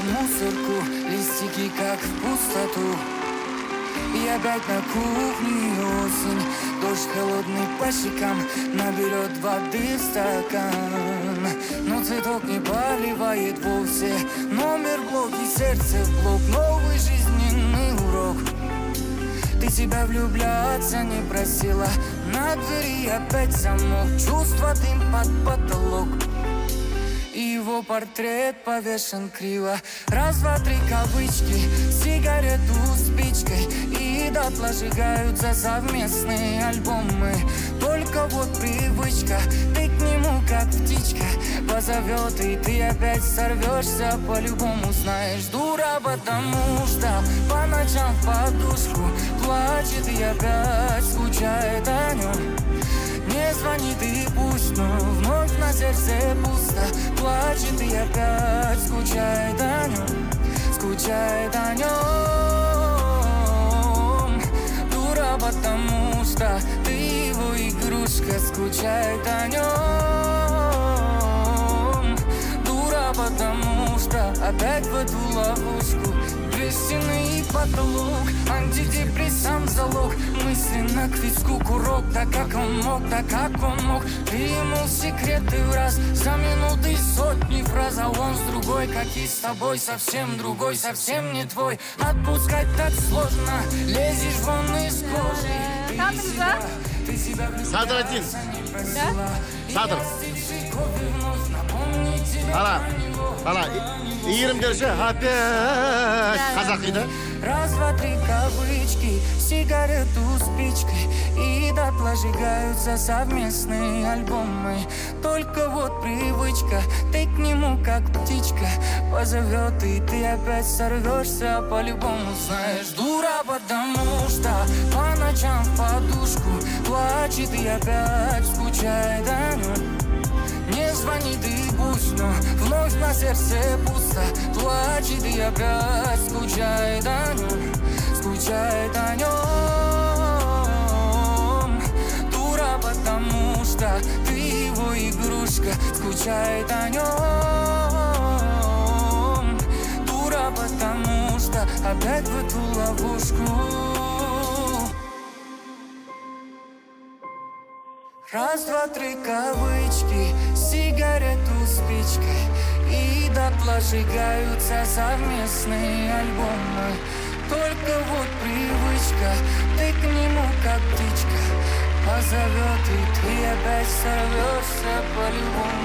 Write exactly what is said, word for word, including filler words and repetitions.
в мусорку, листики как в пустоту. И опять на кухне осень, дождь холодный по щекам наберет воды в стакан. Но цветок не поливает вовсе, номер в блоке, сердце в блок, новый жизненный урок. Ты себя влюбляться не просила, на двери опять замок, чувства дым под потолок. И его портрет повешен криво. Раз, два, три кавычки, сигарету спичкой, и дотла сжигаются совместные альбомы. Только вот привычка, ты к нему как птичка позовет, и ты опять сорвешься по-любому. Знаешь, дура, потому что по ночам в подушку плачет и опять скучает о нем. Не звонит и пусть, но вновь на сердце пусто. Плачет и опять скучает о нем, скучает о нем. Дура, потому что ты его игрушка, скучает о нем. Дура, потому что опять в эту ловушку. Две стены и потолок, антидепрессант залог. Мысленно к виску курок, да как он мог, да как он мог. Ты ему секреты в раз, за минуты сотни фраз. А он с другой, как и с тобой, совсем другой, совсем не твой. Отпускать так сложно, лезешь вон из кожи. Ты себя Садр один. Садр. Ала, ала, иірім держи, опять қазақи, да? Раз, два, три кавычки, сигарету спичкой, и дотла сжигаются совместные альбомы. Только вот привычка, ты к нему как птичка позовет, и ты опять сорвешься по-любому. Знаешь, дура, потому что по ночам в подушку плачет и опять скучает о нем. Не звонит и пусть, но вновь на сердце пусто. Плачет и опять скучает о нем, скучает о нем. Дура, потому что ты его игрушка, скучает о нем. Дура, потому что опять в эту ловушку. Раз, два, три кавычки, сигарету спичкой, и дотла сжигаются совместные альбомы. Только вот привычка, ты к нему как птичка позовет, и ты опять сорвешься по-любому.